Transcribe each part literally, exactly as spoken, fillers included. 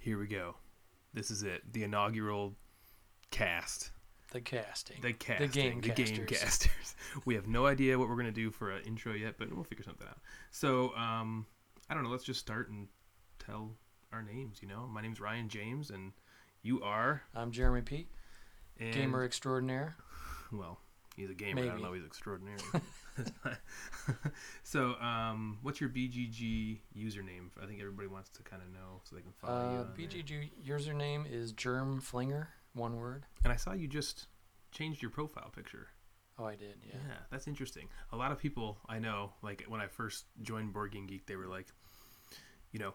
Here we go. This is it. The inaugural cast. The casting. The casting. The game the casters. game casters. We have no idea what we're going to do for an intro yet, but we'll figure something out. So, um, I don't know. Let's just start and tell our names, you know. My name's Ryan James, and you are... I'm Jeremy Pete, and, gamer extraordinaire. Well, he's a gamer. Maybe. I don't know he's extraordinary. So, um, what's your B G G username? I think everybody wants to kind of know so they can follow Uh, you. on B G G there. username is Germ Flinger, one word. And I saw you just changed your profile picture. Oh, I did, yeah. Yeah, that's interesting. A lot of people I know, like when I first joined Board Game Geek, they were like, you know,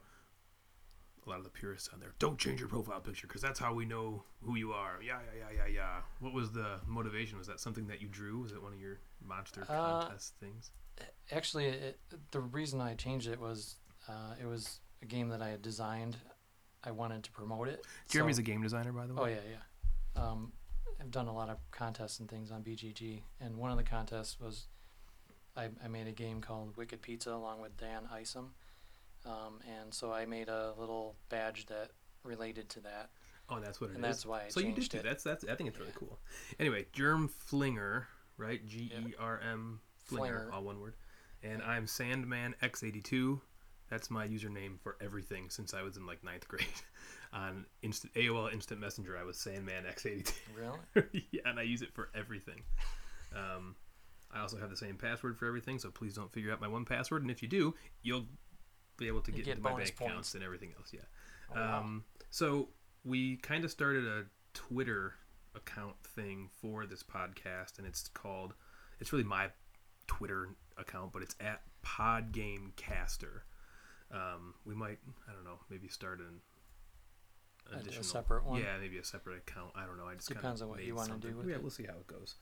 a lot of the purists on there, don't change your profile picture because that's how we know who you are. Yeah, yeah, yeah, yeah, yeah. What was the motivation? Was that something that you drew? Was it one of your monster Uh, contest things? Actually, it, the reason I changed it was uh, it was a game that I had designed. I wanted to promote it. Jeremy's so, a game designer, by the way. Oh, yeah, yeah. Um, I've done a lot of contests and things on B G G, and one of the contests was I, I made a game called Wicked Pizza along with Dan Isom, um, and so I made a little badge that related to that. Oh, that's what it and is. that's why I so you did changed do it. that's that's. I think it's really Yeah. cool. Anyway, Germ Flinger, right? G E R M Flinger, Flinger. all one word. And I'm Sandman X eighty-two. That's my username for everything since I was in like ninth grade. On instant A O L Instant Messenger, I was Sandman X eighty-two. Really? Yeah, and I use it for everything. Um, I also have the same password for everything, so please don't figure out my one password. And if you do, you'll be able to You get, get into my bonus bank points. accounts and everything else. Yeah. Oh, wow. Um, so we kind of started a Twitter account thing for this podcast, and it's called, it's really my Twitter account, but it's at PodGameCaster. Um, we might, I don't know, maybe start an A- a additional, separate one? Yeah, maybe a separate account. I don't know. I just Depends kinda on what made you wanna something. do with Yeah, it. we'll see how it goes.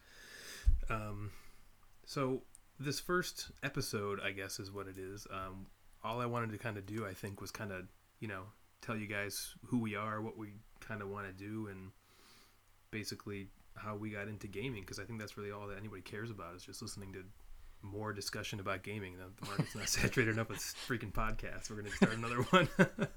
Um, so this first episode, I guess, is what it is. Um, all I wanted to kind of do, I think, was kind of, you know, tell you guys who we are, what we kind of want to do, and basically how we got into gaming, because I think that's really all that anybody cares about is just listening to more discussion about gaming. The market's not saturated enough with freaking podcasts. We're going to start another one.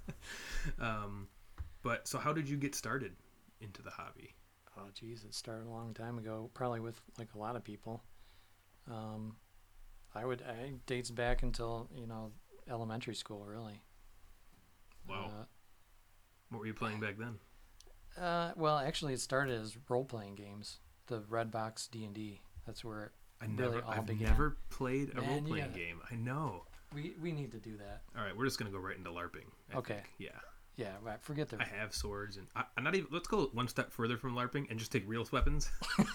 um, but so how did you get started into the hobby? Oh, geez, it started a long time ago, probably with like a lot of people. Um, I would, I it dates back until, you know, elementary school, really. Wow. What were you playing back then? Uh, uh, well, actually, it started as role-playing games, the Redbox D and D. That's where it I really never, all I've began. never played a Man, role-playing you gotta- game. I know. we we need to do that. All right, we're just going to go right into LARPing. I Okay. think. Yeah. Yeah, right. Forget the. I have swords, and I, I'm not even. Let's go one step further from LARPing and just take real weapons.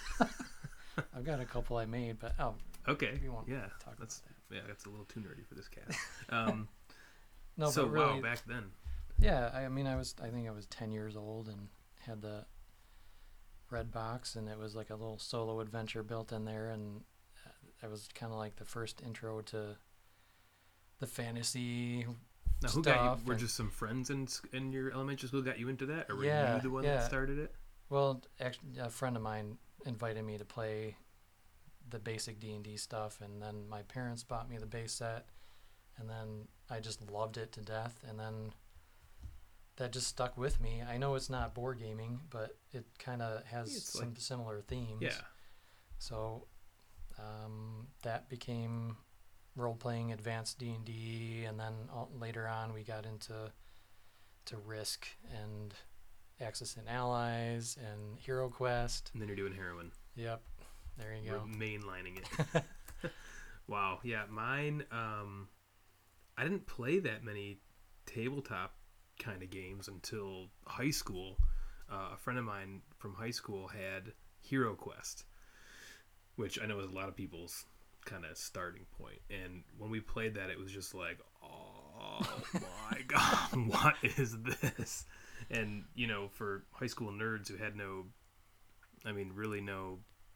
I've got a couple I made, but oh, Okay. we won't Yeah. talk That's about that. yeah. That's a little too nerdy for this cast. Um, No, so but really, wow, back then. yeah. I mean, I was. I think I was ten years old and had the Redbox, and it was like a little solo adventure built in there, and it was kind of like the first intro to the fantasy. Now, who got stuff you? Were and- just some friends in s- in your elementary school got you into that, or were Yeah, you the one yeah. that started it? Well, actually, a friend of mine invited me to play the basic D and D stuff, and then my parents bought me the base set, and then I just loved it to death, and then that just stuck with me. I know it's not board gaming, but it kind of has It's some like- similar themes. Yeah. So um, that became role-playing advanced D and D, and then all, later on we got into to Risk and Axis and Allies and Hero Quest. And then you're doing heroin. Yep, there you We're go. mainlining it. Wow. Yeah. Mine. Um, I didn't play that many tabletop kind of games until high school. Uh, a friend of mine from high school had Hero Quest, which I know is a lot of people's kind of starting point. And when we played that, it was just like, oh my god, what is this? And you know, for high school nerds who had no, I mean, really no,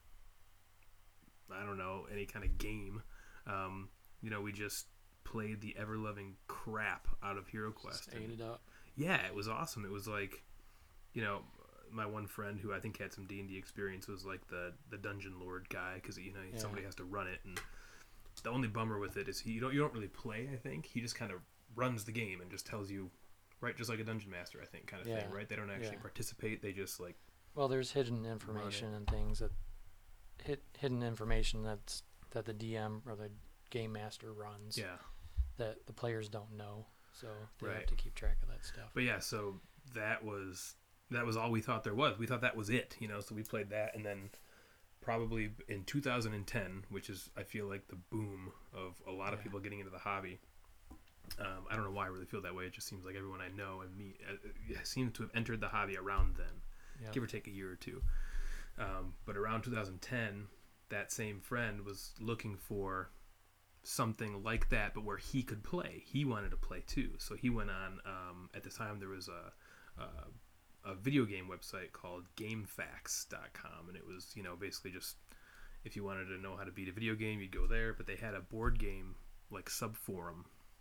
I don't know, any kind of game, um, you know, we just played the ever-loving crap out of Hero Quest. Just ate And it up. yeah, it was awesome. It was like, you know, my one friend who I think had some D and D experience was like the, the dungeon lord guy, because you know Yeah. somebody has to run it, and the only bummer with it is he you don't you don't really play. I think he just kind of runs the game and just tells you Right, just like a dungeon master, I think, kind of Yeah. thing, right? They don't actually Yeah. participate. They just like Well, there's hidden information and things that hit hidden information that's that the D M or the game master runs yeah. that the players don't know. So they have Right. to keep track of that stuff. But yeah, so that was that was all we thought there was. We thought that was it, you know. So we played that, and then probably in two thousand ten, which is I feel like the boom of a lot of Yeah. people getting into the hobby. Um, I don't know why I really feel that way. It just seems like everyone I know and me uh, seems to have entered the hobby around then, Yep. give or take a year or two. Um, but around two thousand ten, that same friend was looking for something like that, but where he could play. He wanted to play too, so he went on. Um, at the time, there was a, a a video game website called GameFAQs dot com, and it was you know basically just if you wanted to know how to beat a video game, you'd go there. But they had a board game like sub forum,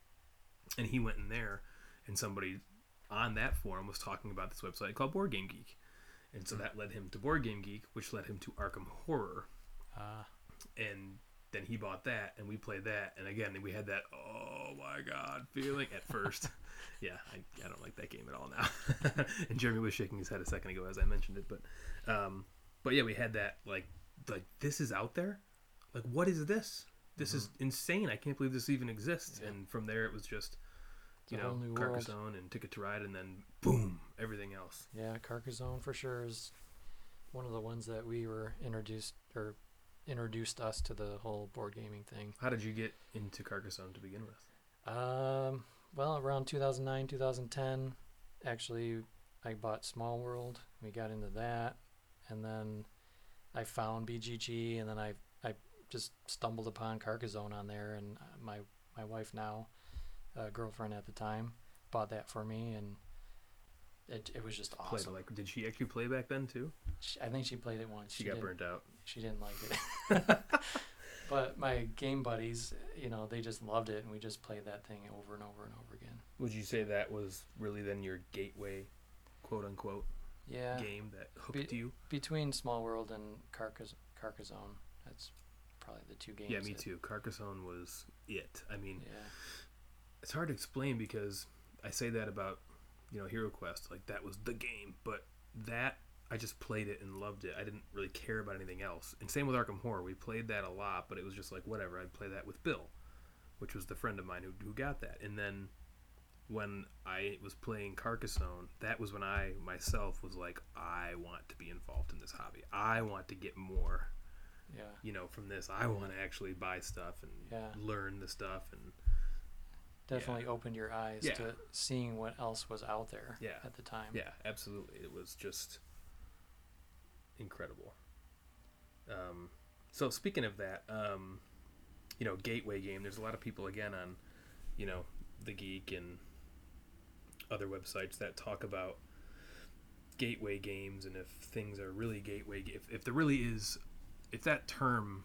and he went in there, and somebody on that forum was talking about this website called Board Game Geek, and so that led him to Board Game Geek, which led him to Arkham Horror, Ah, and then he bought that, and we played that, and again we had that oh my god feeling at first. yeah, I, I don't like that game at all now. And Jeremy was shaking his head a second ago as I mentioned it, but um, but yeah, we had that like like this is out there, like what is this? This Mhm. is insane. I can't believe this even exists. Yeah. And from there, it was just, It's you a know, whole new world. Carcassonne and Ticket to Ride, and then boom, everything else. yeah, Carcassonne for sure is one of the ones that we were introduced or introduced us to the whole board gaming thing. How did you get into Carcassonne to begin with? Um, well, around two thousand nine, two thousand ten, actually, I bought Small World. We got into that, and then I found B G G, and then I I just stumbled upon Carcassonne on there, and uh, my my wife now, uh, girlfriend at the time, bought that for me, and it it was just Played awesome. like, did she actually play back then too? She, I think she played it once. She, got didn't- burnt out. She didn't like it. But my game buddies, you know, they just loved it, and we just played that thing over and over and over again. Would you say that was really then your gateway, quote unquote, Yeah. game that hooked Be- you? Between Small World and Carcass- Carcassonne, that's probably the two games. Yeah, me that- too. Carcassonne was it. I mean, Yeah. it's hard to explain because I say that about, you know, Hero Quest, like that was the game, but that I just played it and loved it. I didn't really care about anything else. And same with Arkham Horror. We played that a lot, but it was just like whatever. I'd play that with Bill, which was the friend of mine who who got that. And then when I was playing Carcassonne, that was when I myself was like, I want to be involved in this hobby. I want to get more, Yeah. you know, from this. I want to actually buy stuff and Yeah. learn the stuff and Definitely opened your eyes Yeah. to seeing what else was out there Yeah. at the time. yeah, absolutely. It was just incredible. Um, so speaking of that, um, you know, gateway game. There's a lot of people again on, you know, the Geek and other websites that talk about gateway games and if things are really gateway. If if there really is, if that term,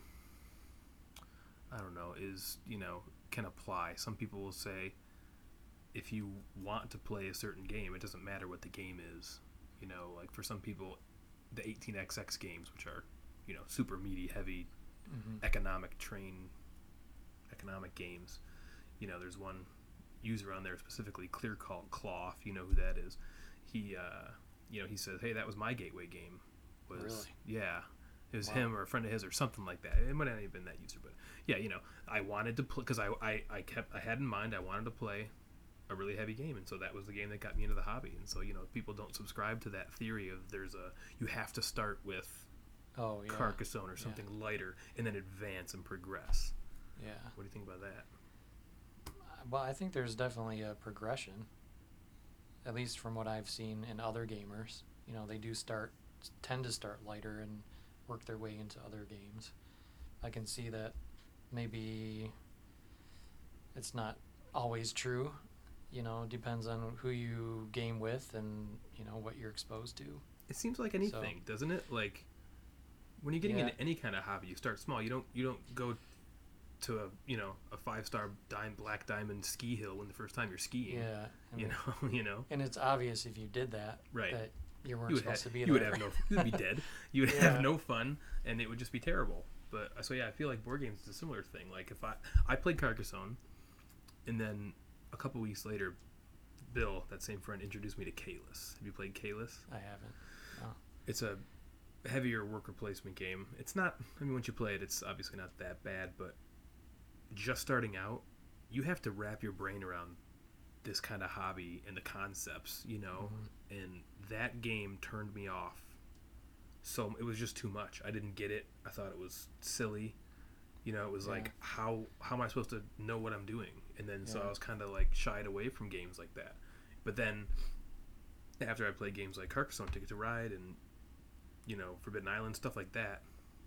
I don't know, is you know can apply. Some people will say, if you want to play a certain game, it doesn't matter what the game is. You know, like for some people, the eighteen X X games, which are, you know, super meaty, heavy, Mm-hmm. economic train, economic games. You know, there's one user on there specifically, Clear Call Cloth. You know who that is. He, uh, you know, he says, "Hey, that was my gateway game." Was Really? yeah, it was Wow. him or a friend of his or something like that. It might not have been that user, but yeah, you know, I wanted to play because I, I, I kept I had in mind I wanted to play a really heavy game, and so that was the game that got me into the hobby. And so you know, people don't subscribe to that theory of there's a you have to start with Oh yeah. Carcassonne or something lighter and then advance and progress. Yeah. What do you think about that? Well, I think there's definitely a progression, at least from what I've seen in other gamers. You know, they do start, tend to start lighter and work their way into other games. I can see that maybe it's not always true. You know, depends on who you game with and, you know, what you're exposed to. It seems like anything, doesn't it? Like when you're getting Yeah. into any kind of hobby, you start small. You don't you don't go to a you know a five star dime black diamond ski hill when the first time you're skiing. Yeah. and You it- know, you know. And it's obvious if you did that, Right. that you weren't You would, supposed have, to be you there. would have no. You would be dead. You would Yeah. have no fun, and it would just be terrible. But so yeah, I feel like board games is a similar thing. Like if I I played Carcassonne, and then a couple weeks later, Bill, that same friend, introduced me to Kalis. Have you played Kalis? I haven't. No. It's a heavier worker placement game. It's not, I mean, once you play it, it's obviously not that bad, but just starting out, you have to wrap your brain around this kind of hobby and the concepts, you know, mm-hmm. and that game turned me off. So it was just too much. I didn't get it. I thought it was silly. You know, it was yeah. like, how how am I supposed to know what I'm doing? And then yeah. so I was kind of like shied away from games like that. But then after I played games like Carcassonne, Ticket to Ride, and, you know, Forbidden Island, stuff like that,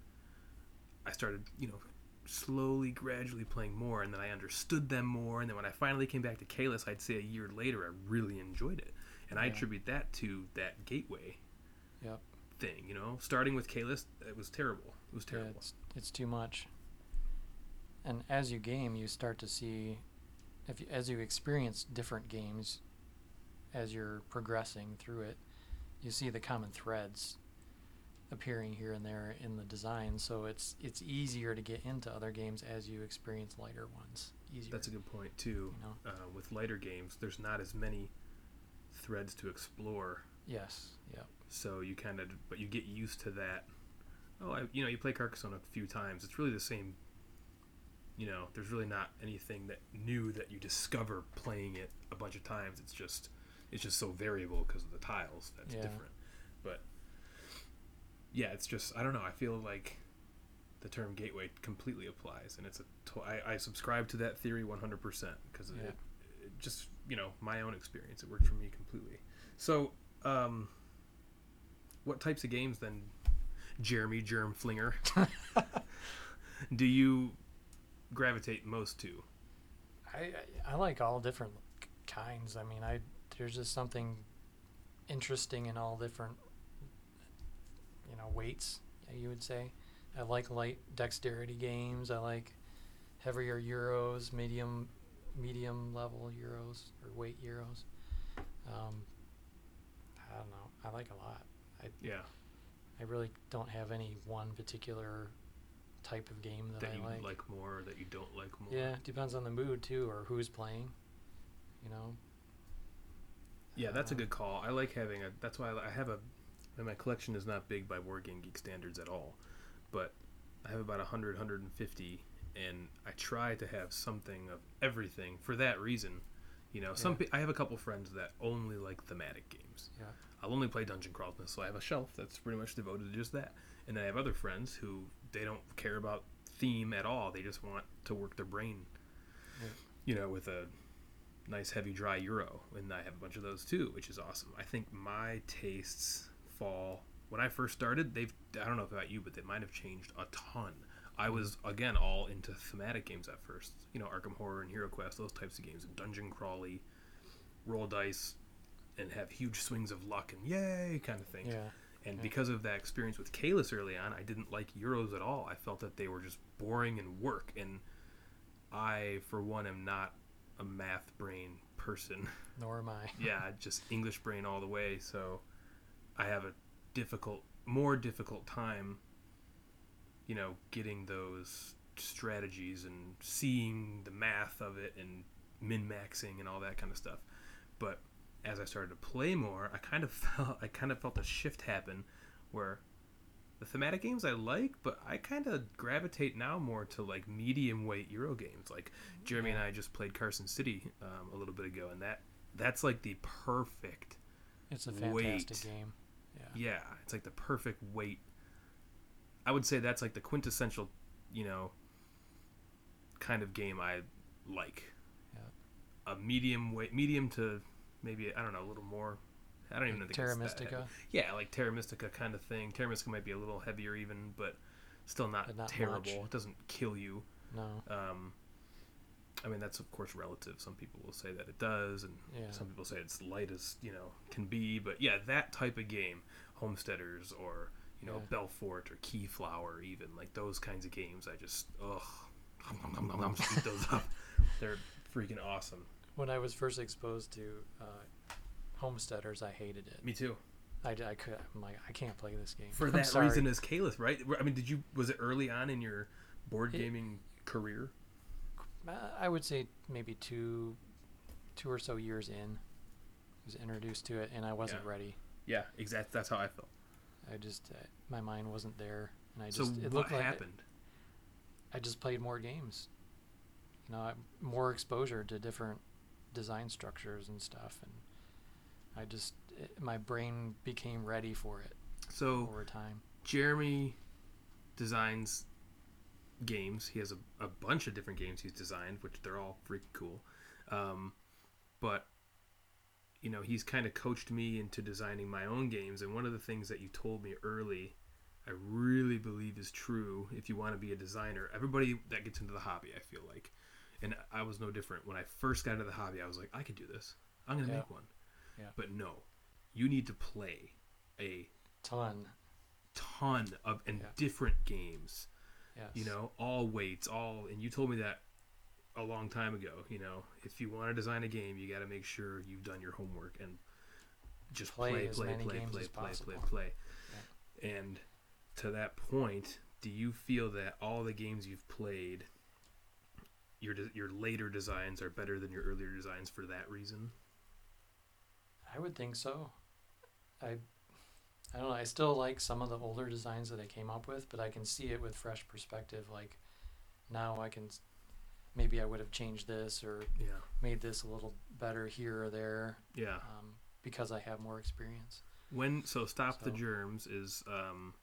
I started, you know, slowly, gradually playing more, and then I understood them more. And then when I finally came back to Kalis, I'd say a year later, I really enjoyed it. And yeah. I attribute that to that gateway yep. thing, you know? Starting with Kalis, it was terrible. It was terrible. Yeah, it's, it's too much. And as you game, you start to see, if you, as you experience different games, as you're progressing through it, you see the common threads appearing here and there in the design. So it's it's easier to get into other games as you experience lighter ones. Easier. That's a good point too. You know? uh, with lighter games, there's not as many threads to explore. Yes. Yep. So you kind of, but you get used to that. Oh, I, you know, you play Carcassonne a few times. It's really the same. You know, there's really not anything that new that you discover playing it a bunch of times. It's just, it's just so variable because of the tiles. That's yeah. different. But yeah, it's just, I don't know. I feel like the term gateway completely applies, and it's a. To- I, I subscribe to that theory one hundred percent because yeah. it, it just, you know, my own experience. It worked for me completely. So, um, what types of games then, Jeremy Germ Flinger, do you gravitate most to? I, I I like all different kinds. I mean, I there's just something interesting in all different, you know, weights, you would say. I like light dexterity games. I like heavier Euros, medium medium level Euros or weight Euros. Um, I don't know. I like a lot. I, yeah. I really don't have any one particular type of game that, that I you like. like more or that you don't like more. Yeah, depends on the mood too, or who's playing. You know. Yeah, that's a good call. I like having a. That's why I have a. And my collection is not big by Board Game Geek standards at all, but I have about one hundred, one hundred fifty, and I try to have something of everything for that reason. You know, some yeah. pe- I have a couple friends that only like thematic games. Yeah. I'll only play Dungeon Crawl, so I have a shelf that's pretty much devoted to just that. And then I have other friends who they don't care about theme at all. They just want to work their brain, yeah. you know, with a nice heavy dry Euro. And I have a bunch of those too, which is awesome. I think my tastes fall. When I first started, they've, I don't know about you, but they might have changed a ton. I was, again, all into thematic games at first. You know, Arkham Horror and Hero Quest, those types of games. And Dungeon Crawly, roll dice, and have huge swings of luck and yay kind of thing. Yeah. And yeah. because of that experience with Kalis early on, I didn't like Euros at all. I felt that they were just boring and work. And I, for one, am not a math brain person. Nor am I. Yeah, just English brain all the way. So I have a difficult, more difficult time, you know, getting those strategies and seeing the math of it and min-maxing and all that kind of stuff. But as I started to play more, I kind of felt I kind of felt a shift happen where the thematic games I like, but I kind of gravitate now more to like medium weight Euro games. Like Jeremy yeah. and I just played Carson City um, a little bit ago, and that that's like the perfect It's a fantastic weight. game. Yeah. Yeah, it's like the perfect weight. I would say that's like the quintessential, you know, kind of game I like. Yeah. A medium weight, medium to maybe, I don't know, a little more. I don't even know. Terra Mystica. Yeah, like Terra Mystica kind of thing. Terra Mystica might be a little heavier even, but still not, But not terrible. much. It doesn't kill you. No. Um, I mean, that's of course relative. Some people will say that it does, and Yeah. some people say it's light as, you know, can be. But yeah, that type of game, Homesteaders or, you know, Yeah. Belfort or Keyflower even, like those kinds of games, I just, ugh, nom, nom, nom, nom, just eat those up. They're freaking awesome. When I was first exposed to uh, Homesteaders, I hated it. Me too. I, I could. I'm like, I can't play this game. For I'm that sorry. reason, as Kalis, right? I mean, did you? Was it early on in your board It- gaming career? Uh, I would say maybe two, two or so years in. was introduced to it, and I wasn't Yeah. ready. Yeah, exactly. That's how I felt. I just uh, my mind wasn't there, and I So just it what looked like happened? I just played more games. You know, I, more exposure to different design structures and stuff, and I just it, my brain became ready for it So over time. Jeremy designs games. He has a, a bunch of different games he's designed, which they're all freaking cool. Um, but you know, he's kind of coached me into designing my own games. And one of the things that you told me early, I really believe is true. If you want to be a designer, everybody that gets into the hobby, I feel like, and I was no different. When I first got into the hobby, I was like, I could do this. I'm gonna Yeah. make one. Yeah. But no, you need to play a Ton. ton of and Yeah. different games. Yes. You know, all weights, all, and you told me that a long time ago. You know, if you want to design a game, you got to make sure you've done your homework and just Play play, as play, many play, games play, as play, play, possible. play. And to that point, do you feel that all the games you've played, your de- your later designs are better than your earlier designs for that reason? I would think so. I I don't know. I still like some of the older designs that I came up with, but I can see it with fresh perspective. Like now I can, maybe I would have changed this or Yeah, made this a little better here or there yeah. um, because I have more experience. When so stop the So- germs is um.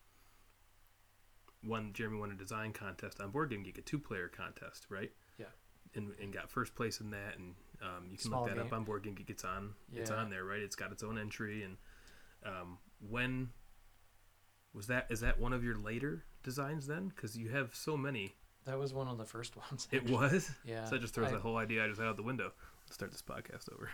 One Jeremy won a design contest on Board Game Geek, a two-player contest, right? Yeah. And, and got first place in that, and um, you can Small look that game. up on Board Game Geek. It's on, it's Yeah. on there, right? It's got its own entry, and um, when was that? Is that one of your later designs then? Because you have so many. That was one of the first ones. It actually. was. Yeah. So that just throws I- that whole idea I just had out the window. Let's start this podcast over.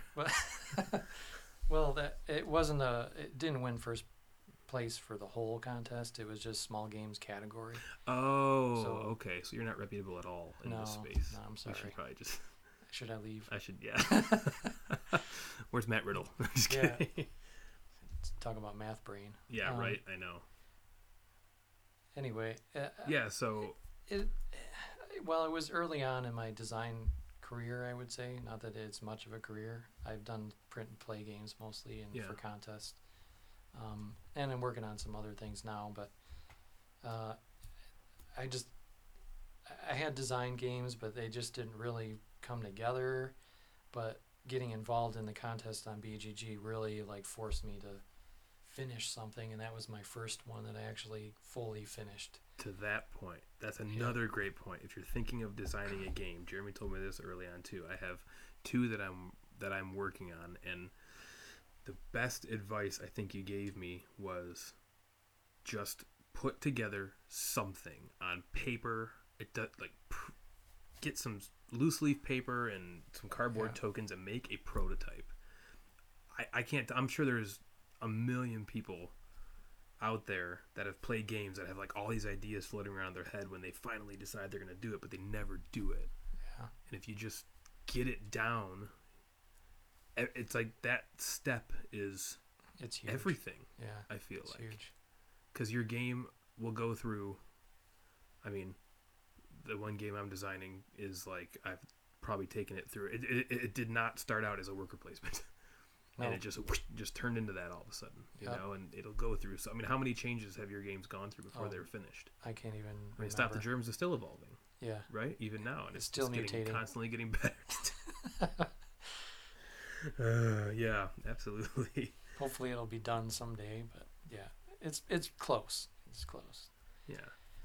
Well, that it wasn't a. It didn't win first place for the whole contest. It was just small games category. Oh, So- okay. So you're not reputable at all in No, this space. no, I'm We sorry. should probably just. Should I leave? I should. Yeah. Where's Matt Riddle? I'm just Yeah. kidding. Talk about math brain. Yeah. Um, Right. I know. Anyway. Uh, Yeah. So. It, well, it was early on in my design career, I would say. Not that it's much of a career. I've done print and play games mostly and Yeah. for contests. Um, and I'm working on some other things now, but uh, I just I had design games, but they just didn't really come together. But getting involved in the contest on B G G really like forced me to finish something, and that was my first one that I actually fully finished. To that point, that's another great point. If you're thinking of designing a game, Jeremy told me this early on too. I have two that I'm that I'm working on, and the best advice I think you gave me was just put together something on paper. It does like pr- get some loose leaf paper and some cardboard Yeah. tokens and make a prototype. I I can't. I'm sure there's a million people out there that have played games that have like all these ideas floating around their head when they finally decide they're going to do it, but they never do it. Yeah. And if you just get it down, e- it's like that step is It's huge. everything. Yeah. I feel It's like huge. because your game will go through. I mean, the one game I'm designing is like I've probably taken it through. It it, it did not start out as a worker placement. No. And it just whoosh, just turned into that all of a sudden, you Yep. know, and it'll go through. So I mean, how many changes have your games gone through before Oh, they were finished? I can't even. I mean, Stop the remember. Germs is still evolving, Yeah. right? Even now, and It's it's, still just getting, mutating. constantly getting better. uh, yeah, absolutely. Hopefully it'll be done someday, but yeah, it's it's close. It's close. Yeah.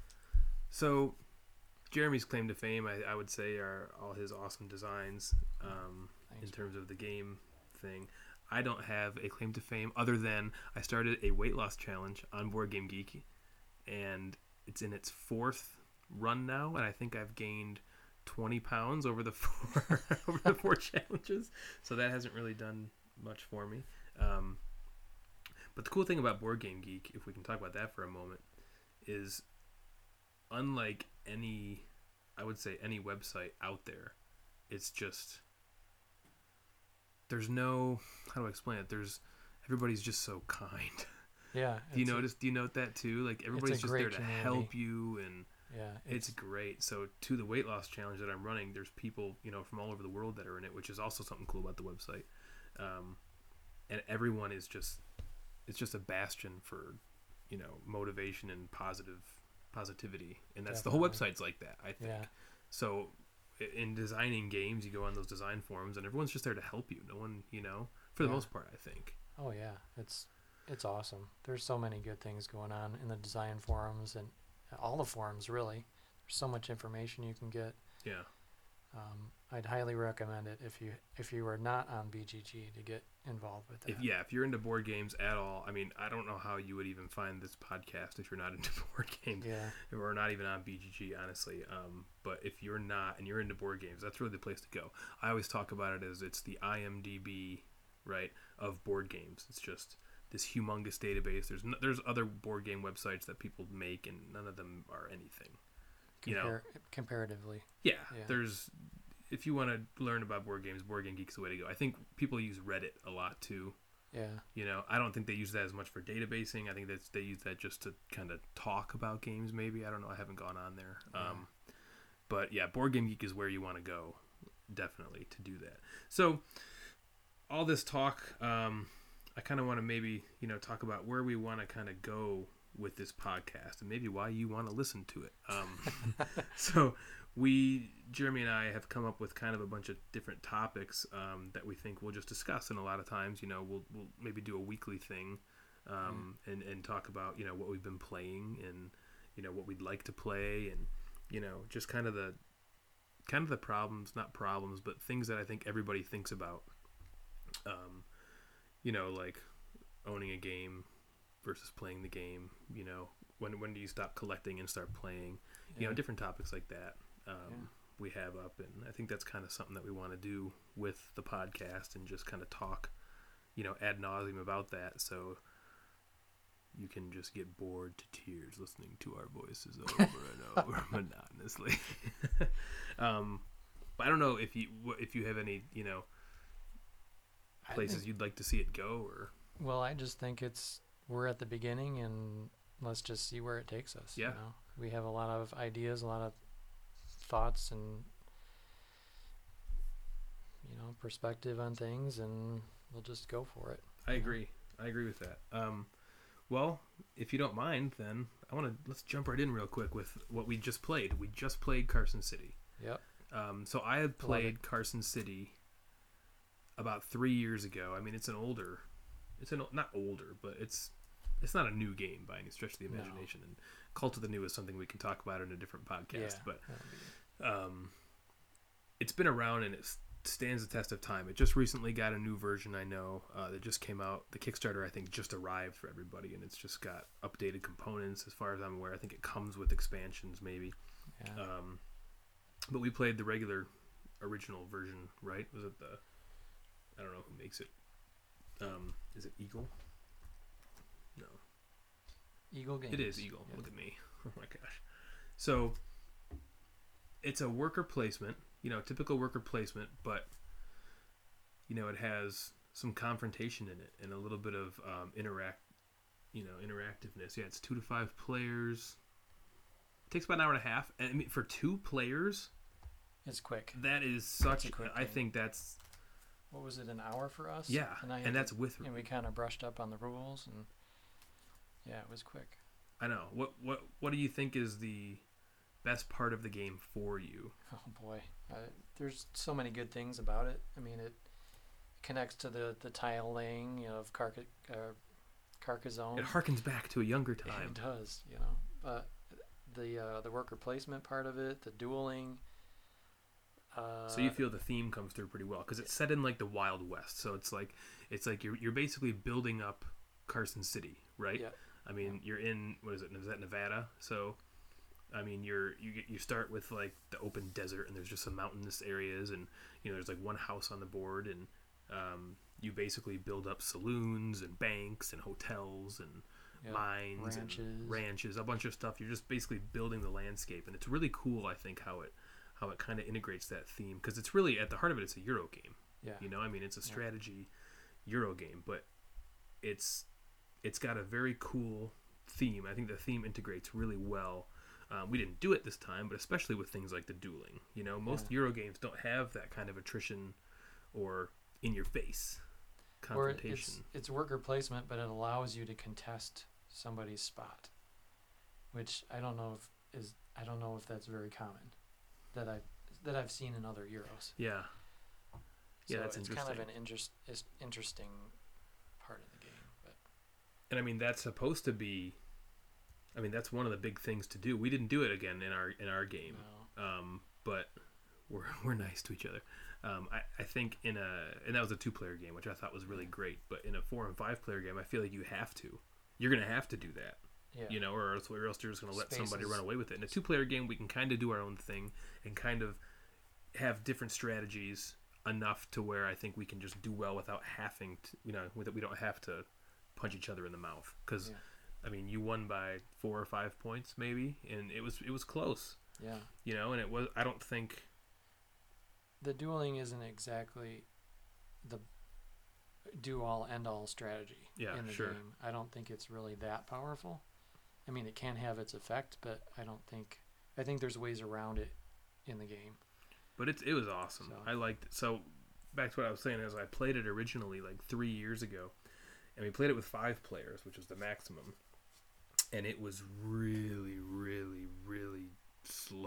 So, Jeremy's claim to fame, I, I would say, are all his awesome designs um, in Thanks. terms of the game thing. I don't have a claim to fame other than I started a weight loss challenge on Board Game Geek, and it's in its fourth run now, and I think I've gained twenty pounds over the four over the four challenges. So that hasn't really done much for me. Um, but the cool thing about Board Game Geek, if we can talk about that for a moment, is unlike any, I would say any website out there, it's just there's no, how do I explain it? There's everybody's just so kind. Yeah. Do you it's a- notice? Do you note that too? Like everybody's just there great to community. help you, and Yeah. it's great. So to the weight loss challenge that I'm running, there's people you know from all over the world that are in it, which is also something cool about the website. Um, and everyone is just it's just a bastion for, you know, motivation and positive positivity, and that's Definitely. the whole website's like that, I think. Yeah. So in designing games, you go on those design forums, and everyone's just there to help you. No one, you know, for the Yeah. most part, I think. Oh yeah, it's it's awesome. There's so many good things going on in the design forums and all the forums really. There's so much information you can get. Yeah. Um, I'd highly recommend it if you if you are not on B G G to get involved with that. If yeah, if you're into board games at all, I mean, I don't know how you would even find this podcast if you're not into board games. Yeah. If we're not even on B G G, honestly. Um, but if you're not and you're into board games, that's really the place to go. I always talk about it as it's the I M D B, right, of board games. It's just this humongous database. There's no, there's other board game websites that people make, and none of them are anything. You know, Compar- comparatively. yeah, Yeah. There's if you want to learn about board games, Board Game Geek is the way to go. I think people use Reddit a lot too. Yeah. You know, I don't think they use that as much for databasing. I think that's they use that just to kind of talk about games. Maybe I don't know. I haven't gone on there. Yeah. Um, but yeah, Board Game Geek is where you want to go, definitely to do that. So all this talk, um, I kind of want to maybe you know talk about where we want to kind of go with this podcast and maybe why you want to listen to it. Um, so we, Jeremy and I, have come up with kind of a bunch of different topics um, that we think we'll just discuss. And a lot of times, you know, we'll we'll maybe do a weekly thing um, mm. and and talk about you know what we've been playing and you know what we'd like to play and you know just kind of the kind of the problems, not problems, but things that I think everybody thinks about. Um, you know, like owning a game versus playing the game, you know, when when do you stop collecting and start playing, you Yeah. know, different topics like that um, Yeah. we have up. And I think that's kind of something that we want to do with the podcast and just kind of talk, you know, ad nauseum about that. So you can just get bored to tears listening to our voices over and over monotonously. um, but I don't know if you, if you have any, you know, places think, you'd like to see it go or. Well, I just think it's, we're at the beginning and let's just see where it takes us. Yeah. You know? We have a lot of ideas, a lot of thoughts and, you know, perspective on things, and we'll just go for it. I agree. I agree with that. Um, well, if you don't mind, then I want to, let's jump right in real quick with what we just played. We just played Carson City. Yep. Um, so I had played Carson City about three years ago. I mean, it's an older, it's an not older, but it's it's not a new game by any stretch of the imagination. No. And Cult of the New is something we can talk about in a different podcast. Yeah, but um, it's been around and it stands the test of time. It just recently got a new version. I know uh, that just came out. The Kickstarter I think just arrived for everybody, and it's just got updated components. As far as I'm aware, I think it comes with expansions maybe. Yeah. Um, but we played the regular original version, right? Was it the I don't know who makes it. Um, is it Eagle? No. Eagle Games. It is Eagle. Yeah. Look at me. Oh my gosh. So it's a worker placement, you know, typical worker placement, but you know, it has some confrontation in it and a little bit of um, interact, you know, interactiveness. Yeah, it's two to five players. It takes about an hour and a half. And I mean, for two players, it's quick. that is such. a quick I game. think that's. What was it, an hour for us? Yeah, and, I had and to- that's with. and we kind of brushed up on the rules, and yeah, it was quick. I know. What what what do you think is the best part of the game for you? Oh boy, uh, there's so many good things about it. I mean, it connects to the, the tile laying, you know, of Carca- uh, Carcassonne. It harkens back to a younger Yeah, time. it does, you know. But the uh, the worker placement part of it, the dueling. Uh, So you feel the theme comes through pretty well because it's set in like the Wild West. So it's like it's like you're you're basically building up Carson City, right? Yeah. I mean, you're in what is it? Is that Nevada? So, I mean, you're you get you start with like the open desert, and there's just some mountainous areas, and you know there's like one house on the board, and um, you basically build up saloons and banks and hotels and yeah, mines ranches. and ranches, a bunch of stuff. You're just basically building the landscape, and it's really cool. I think how it how it kind of integrates that theme because it's really at the heart of it. It's a Euro game. Yeah. You know, I mean, it's a Yeah. strategy Euro game, but it's it's got a very cool theme. I think the theme integrates really well. Um, we didn't do it this time, but especially with things like the dueling. You know, most Yeah. Euro games don't have that kind of attrition or in your face. confrontation. Or it's, it's worker placement, but it allows you to contest somebody's spot, which I don't know if is I don't know if that's very common that I that I've seen in other Euros. Yeah. Yeah, so that's it's interesting. kind of an interest, is interesting part of the game. But and I mean, that's supposed to be. I mean, that's one of the big things to do. We didn't do it again in our in our game, no. um, but we're we're nice to each other. Um, I, I think in a and that was a two player game, which I thought was really great. But in a four and five player game, I feel like you have to. You're gonna have to do that. Yeah. You know, or else, or else you're just gonna let Spaces. somebody run away with it. In a two player game, we can kind of do our own thing and kind of have different strategies enough to where I think we can just do well without having to, you know, that we don't have to punch each other in the mouth. Because, Yeah. I mean, you won by four or five points maybe, and it was it was close. Yeah. You know, and it was. I don't think The dueling isn't exactly the do all end all strategy Yeah, in the sure. game. I don't think it's really that powerful. I mean, it can have its effect, but I don't think I think there's ways around it in the game. But it's it was awesome. So. I liked it. So back to what I was saying is I played it originally like three years ago, and we played it with five players, which was the maximum, and it was really, really, really slow.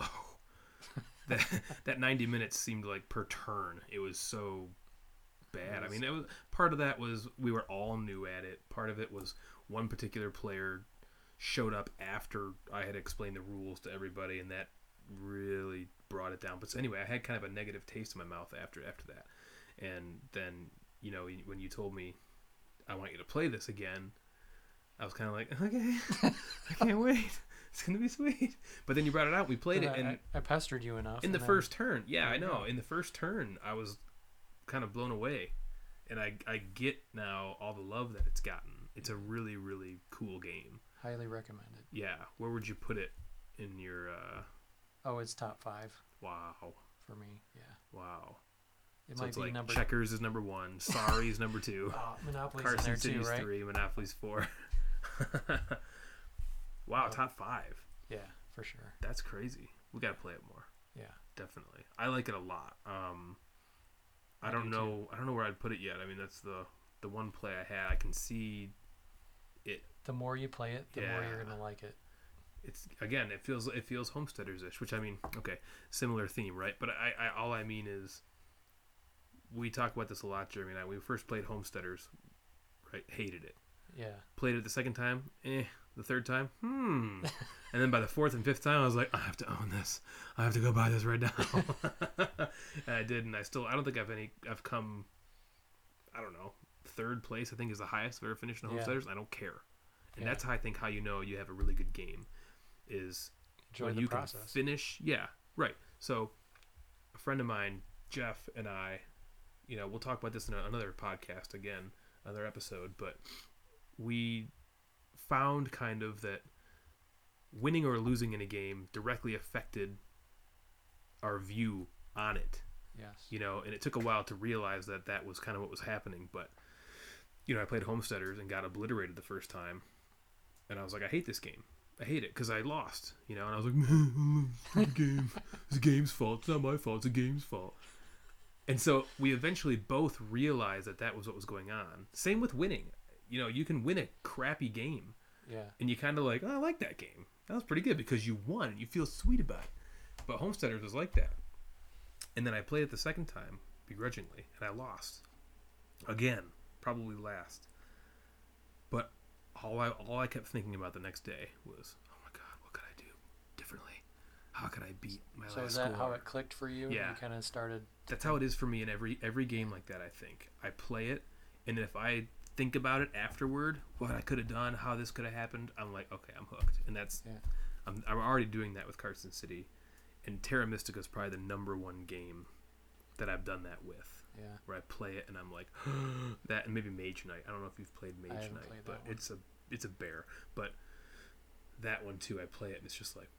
that that ninety minutes seemed like per turn. It was so bad. I mean, it was part of that was we were all new at it. Part of it was one particular player showed up after I had explained the rules to everybody, and that really brought it down. But so anyway, I had kind of a negative taste in my mouth after after that. And then, you know, when you told me I want you to play this again, I was kind of like, okay, I can't wait. It's gonna be sweet. But then you brought it out. We played But it, and I, I pestered you enough in the and then- first turn, yeah, I Yeah. know. In the first turn, I was kind of blown away, and I I get now all the love that it's gotten. It's a really really cool game. highly recommended. Yeah, where would you put it in your? Uh, Oh, it's top five wow, for me. Yeah, wow. it So might it's be like number. Checkers is number one, Sorry is number two, Oh, Monopoly's Carson in there City's too, right? three, Monopoly's four. Wow, Oh. top five. Yeah, for sure. That's crazy. We gotta play it more. Yeah. Definitely. I like it a lot. Um, I I don't do know. I don't know where I'd put it yet. I mean, that's the the one play I had. I can see it. The more you play it, the more Yeah. you're gonna like it. It's again. It feels it feels Homesteaders ish. Which I mean, okay, similar theme, right? But I, I all I mean is, we talk about this a lot, Jeremy and I. When we first played Homesteaders, right? Hated it. Yeah. Played it the second time, eh. The third time, hmm. And then by the fourth and fifth time, I was like, I have to own this. I have to go buy this right now. And I did, and I still, I don't think I've any, I've come, I don't know, third place. I think is the highest I've ever finished in Yeah. Homesteaders. I don't care, and Yeah. that's how I think how you know you have a really good game, is Enjoy when the you process. can finish. Yeah, right. So, a friend of mine, Jeff, and I, you know, we'll talk about this in another podcast again, another episode, but we found kind of that winning or losing in a game directly affected our view on it, Yes. you know, and it took a while to realize that that was kind of what was happening. But, you know, I played Homesteaders and got obliterated the first time, and I was like, I hate this game. I hate it because I lost, you know, and I was like, it's the game. It's the game's fault. It's not my fault. It's the game's fault. And so we eventually both realized that that was what was going on. Same with winning. You know, you can win a crappy game, Yeah. and you kind of like, oh, I like that game. That was pretty good because you won and you feel sweet about it. But Homesteaders was like that. And then I played it the second time, begrudgingly, and I lost. Again, probably last. But all I all I kept thinking about the next day was, oh my God, what could I do differently? How could I beat my So last is that score? how it clicked for you? Yeah. You kind of started. That's how it is for me in every every game like that. I think I play it, and if I think about it afterward, what I could have done, how this could have happened, I'm like, okay, I'm hooked. And that's Yeah. I'm I'm already doing that with Carson City, and Terra Mystica is probably the number one game that I've done that with, Yeah. where I play it and I'm like that, and maybe Mage Knight. I don't know if you've played Mage haven't Knight, played that but one. it's a it's a bear. But that one too, I play it and it's just like,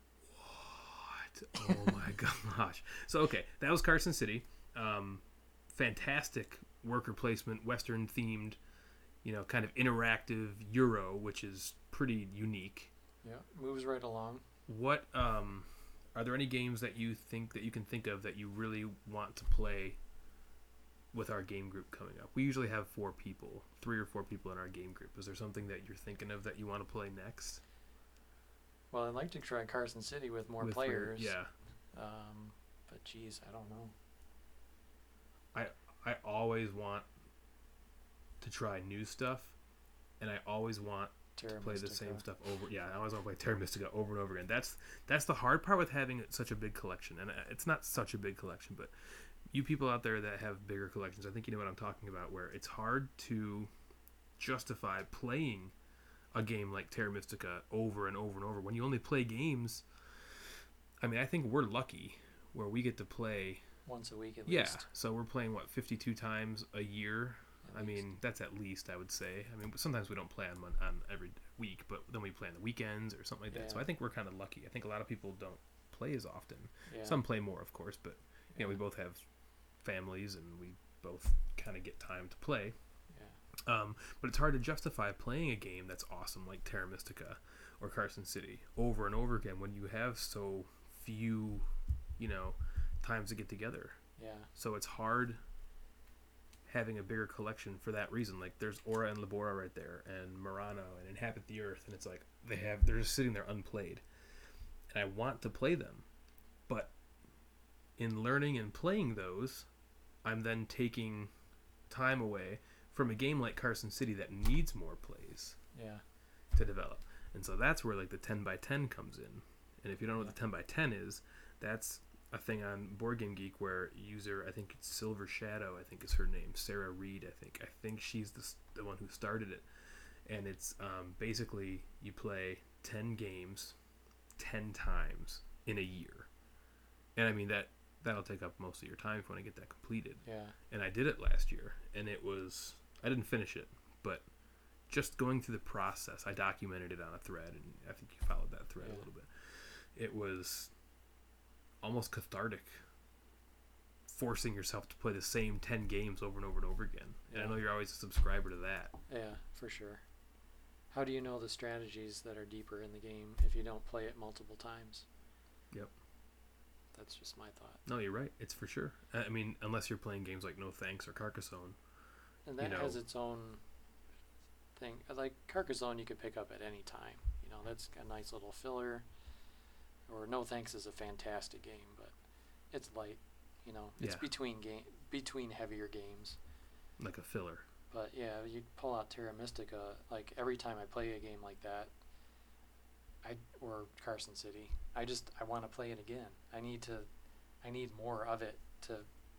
what? Oh my gosh. So okay, that was Carson City. Um, fantastic worker placement, Western themed, you know, kind of interactive Euro, which is pretty unique. Yeah. Moves right along. What um, are there any games that you think that you can think of that you really want to play with our game group coming up? We usually have four people, three or four people in our game group. Is there something that you're thinking of that you want to play next? Well, I'd like to try Carson City with more With players. three- yeah. Um, but geez, I don't know. I I always want to try new stuff, and I always want Terra to play the Mystica. same stuff over. Yeah, I always want to play Terra Mystica over and over again. That's that's the hard part with having such a big collection, and it's not such a big collection, but you people out there that have bigger collections, I think you know what I'm talking about. Where it's hard to justify playing a game like Terra Mystica over and over and over when you only play games. I mean, I think we're lucky where we get to play Once a week at yeah, least. so we're playing what fifty-two times a year. At I least. mean, that's at least, I would say. I mean, sometimes we don't play on mon- on every week, but then we play on the weekends or something like that. So Yeah. I think we're kind of lucky. I think a lot of people don't play as often. Yeah. Some play more, of course, but you know, we Yeah. both have families and we both kind of get time to play. Yeah. Um, but it's hard to justify playing a game that's awesome like Terra Mystica or Carson City over and over again when you have so few, you know, times to get together. Yeah. So it's hard having a bigger collection for that reason. Like there's Aura and Labora right there, and Murano and Inhabit the Earth, and it's like they have they're just sitting there unplayed, and I want to play them, but in learning and playing those, I'm then taking time away from a game like Carson City that needs more plays Yeah. to develop. And so that's where like the ten by ten comes in. And if you don't know what the ten by ten is, that's a thing on Board Game Geek where user, I think it's Silver Shadow, I think is her name, Sarah Reed, I think. I think she's the, the one who started it. And it's um, basically you play ten games ten times in a year. And I mean, that, that'll take up most of your time if you want to get that completed. Yeah. And I did it last year, and it was, I didn't finish it, but just going through the process, I documented it on a thread, and I think you followed that thread Yeah. a little bit. It was almost cathartic, forcing yourself to play the same ten games over and over and over again. And I Yeah. know you're always a subscriber to that. Yeah, for sure. How do you know the strategies that are deeper in the game if you don't play it multiple times? Yep. That's just my thought. No, you're right. It's for sure. I I mean, unless you're playing games like No Thanks or Carcassonne. And You that know- has its own thing. Like Carcassonne, you could pick up at any time. You know, that's a nice little filler. Or No Thanks is a fantastic game, but it's light. You know, it's Yeah. between game between heavier games. Like a filler. But yeah, you pull out Terra Mystica. Like every time I play a game like that, I or Carson City, I just I want to play it again. I need to, I need more of it to.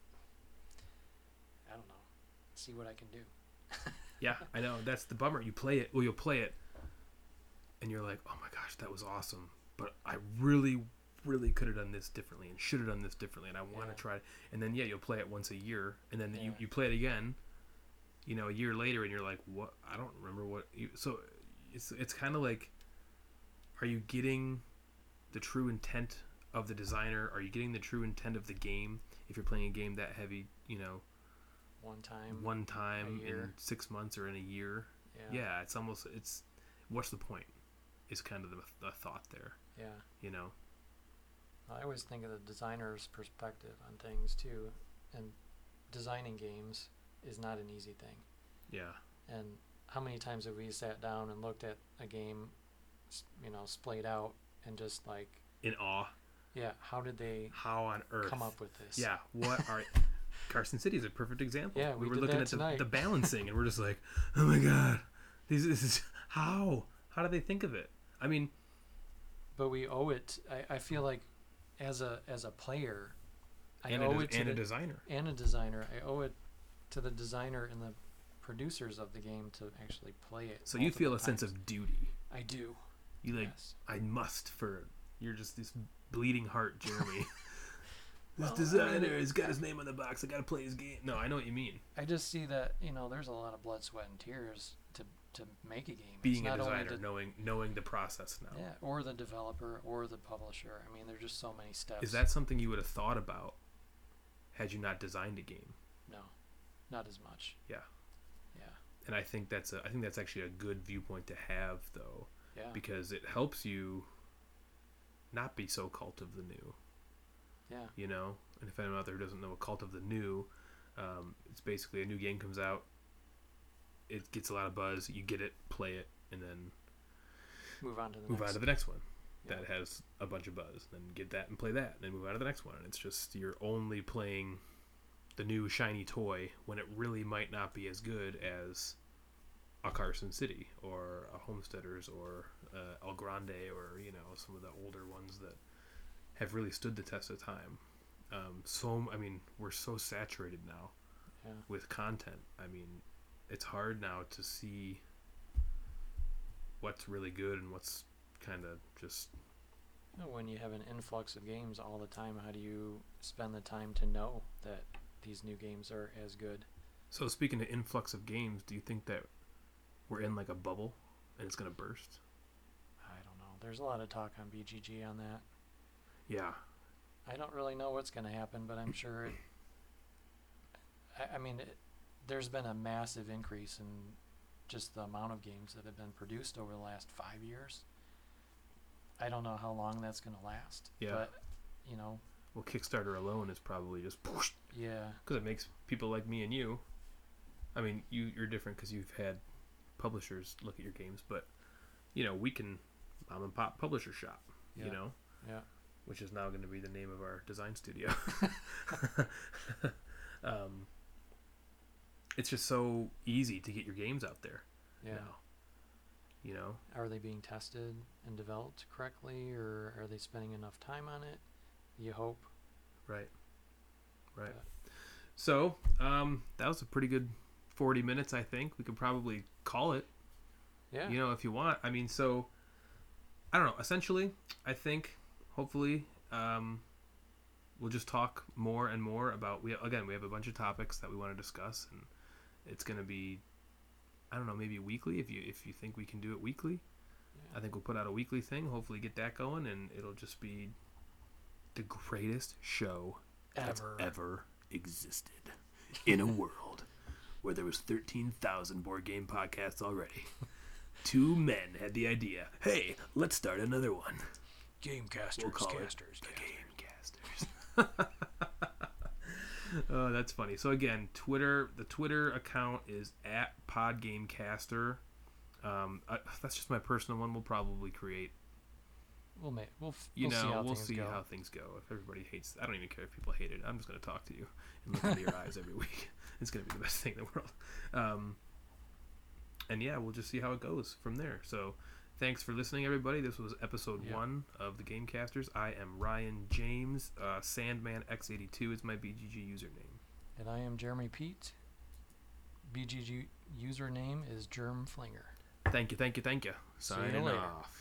I don't know, see what I can do. Yeah, I know. That's the bummer. You play it, well, you'll play it, and you're like, oh my gosh, that was awesome. But I really, really could have done this differently and should have done this differently, and I want to Yeah. try it. And then, yeah, you'll play it once a year, and then you, Yeah. you play it again, you know, a year later, and you're like, what? I don't remember what. You, so it's, it's kind of like, are you getting the true intent of the designer? Are you getting the true intent of the game if you're playing a game that heavy, you know, One time. one time year. in six months or in a year? Yeah. Yeah, it's almost, it's, what's the point is kind of the, the thought there, Yeah. you know? I always think of the designer's perspective on things too, and designing games is not an easy thing. Yeah. And how many times have we sat down and looked at a game, s- you know, splayed out and just like, In awe. yeah, how did they How on earth? come up with this? Yeah, what are... Carson City is a perfect example. Yeah, we were did looking that at the, tonight. the balancing, and we're just like, oh my god, this, this is... How? How do they think of it? I mean... But we owe it. I, I feel like, as a as a player, I and owe a, it to and the a designer. and a designer. I owe it to the designer and the producers of the game to actually play it. So you feel a multiple sense times. of duty. I do. You like, Yes. I must for... You're just this bleeding heart, Jeremy. This Well, I designer mean- has got his name on the box. I gotta play his game. No, I know what you mean. I just see that, you know, there's a lot of blood, sweat, and tears to to make a game. Being it's a not only designer, the- knowing knowing the process now. yeah, or the developer or the publisher. I mean, there's just so many steps. Is that something you would have thought about had you not designed a game? No, not as much. Yeah. Yeah. And I think that's a, I think that's actually a good viewpoint to have, though, Yeah. because it helps you not be so cult of the new. Yeah. You know, and if anyone out there who doesn't know a cult of the new, Um, it's basically a new game comes out. It gets a lot of buzz. You get it, play it, and then Move on to the move next. on to the next one Yeah. that has a bunch of buzz. Then get that and play that, and then move on to the next one. And it's just you're only playing the new shiny toy when it really might not be as good as a Carson City or a Homesteaders or uh, El Grande or you know some of the older ones that have really stood the test of time. Um, so I mean we're so saturated now Yeah. with content. I mean it's hard now to see what's really good and what's kind of just You know, when you have an influx of games all the time, how do you spend the time to know that these new games are as good? so speaking of influx of games, do you think that we're in like a bubble and it's gonna burst? I don't know. There's a lot of talk on B G G on that. Yeah. I don't really know what's going to happen, but I'm sure it, I, I mean, it, there's been a massive increase in just the amount of games that have been produced over the last five years. I don't know how long that's going to last. Yeah. But, you know, Well, Kickstarter alone is probably just because yeah. it makes people like me and you. I mean, you you're different because you've had publishers look at your games, but you know we can mom and pop publisher shop. Yeah. You know, Yeah. which is now going to be the name of our design studio. um, it's just so easy to get your games out there Yeah. now. You know, Are they being tested and developed correctly, or are they spending enough time on it? You hope. right, right. But- So um, that was a pretty good forty minutes. I think we could probably call it. Yeah. You know, if you want. I mean, so I don't know. Essentially, I think hopefully um, we'll just talk more and more about. We again, we have a bunch of topics that we want to discuss, and it's going to be, I don't know, maybe weekly. If you if you think we can do it weekly, Yeah. I think we'll put out a weekly thing. Hopefully, get that going, and it'll just be the greatest show that's Ever. ever existed in a world where there was thirteen thousand board game podcasts already. Two men had the idea, hey, let's start another one. Gamecasters, We'll call it casters, the Gamecasters. Oh, that's funny. So again, Twitter, the Twitter account is at PodGamecaster. Um, I, that's just my personal one. We'll probably create. We'll make. We'll. f- You we'll see know, how we'll things see go. how things go. If everybody hates, I don't even care if people hate it. I'm just going to talk to you and look into your eyes every week. It's going to be the best thing in the world. Um, and yeah, we'll just see how it goes from there. So, thanks for listening, everybody. This was episode Yeah. one of the Gamecasters. I am Ryan James. Uh, Sandman X eighty-two is my B G G username. And I am Jeremy Pete. B G G username is Germ Flinger. Thank you, thank you, thank you. See you Signing later. off.